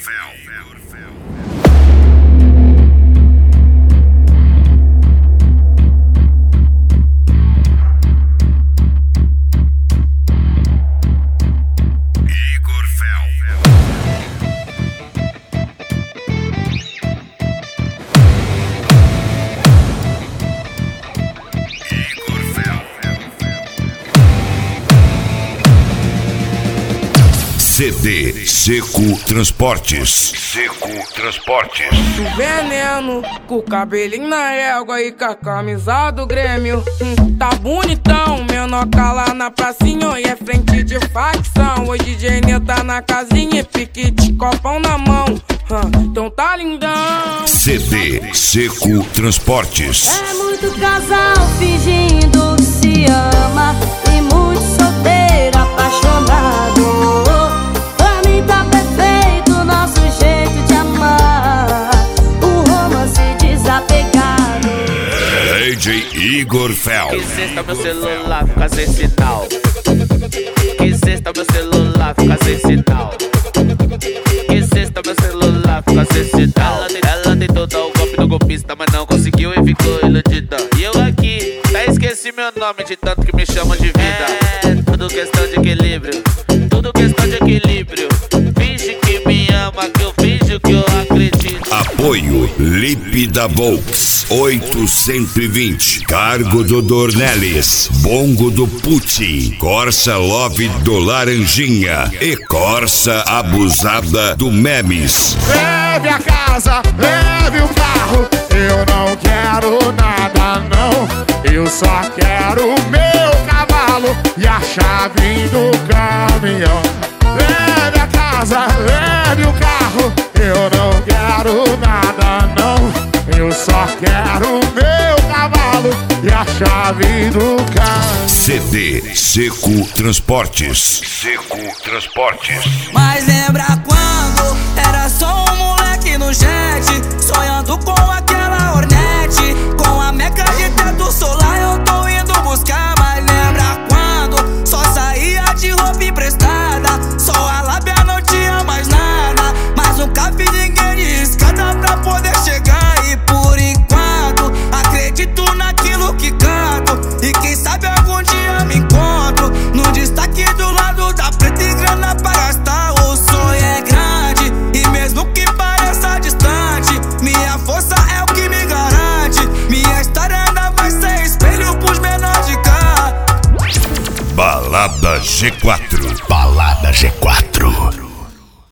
CD Seco Transportes. Seco Transportes. Do veneno, com o cabelinho na égua e com a camisa do Grêmio. Tá bonitão, menor lá na pracinha e é frente de facção. Hoje DJ Nê tá na casinha e pique de copão na mão. Então tá lindão. CD Seco Transportes. É muito casal fingindo que se ama e muito solteiro apaixonado. Pra mim tá perfeito o nosso jeito de amar, o romance desapegado. DJ Igor Fel. Que cesta meu celular fica sem sinal. Que cesta meu celular fica sem sinal. Que cesta meu celular fica sem sinal. Ela tentou dar o golpe do golpista, mas não conseguiu e ficou iludida. E eu aqui, até esqueci meu nome de tanto que me chamam de vida. É tudo questão de equilíbrio, tudo questão de equilíbrio. Finge que me ama, que eu finjo que eu acredito. Apoio Lip da Volks 820. Cargo do Dornelles. Bongo do Pucci. Corsa Love do Laranjinha. E Corsa Abusada do Memes. Leve a casa, leve o carro. Eu não quero nada não. Eu só quero o meu cavalo e a chave do caminhão. Leve a casa, leve o carro. Eu não quero nada não. Eu só quero o meu cavalo e a chave do caminhão. CD Seco Transportes. Seco Transportes. Mas lembra quando era só um moleque no jet, sonhando com aquela Hornet, com a meca de teto solar eu tô indo buscar. Mas lembra quando só saía de roupa emprestada, só a lábia não tinha mais nada, mas nunca vi ninguém de escada pra poder chegar. E por enquanto acredito naquilo que canto, e quem sabe algum dia me encontro no destaque do lado da preta e grana pra gastar. O sonho é grande e mesmo que pareça distante, minha força é o que me garante. Minha história ainda vai ser espelho pros menores de cá. Balada G4.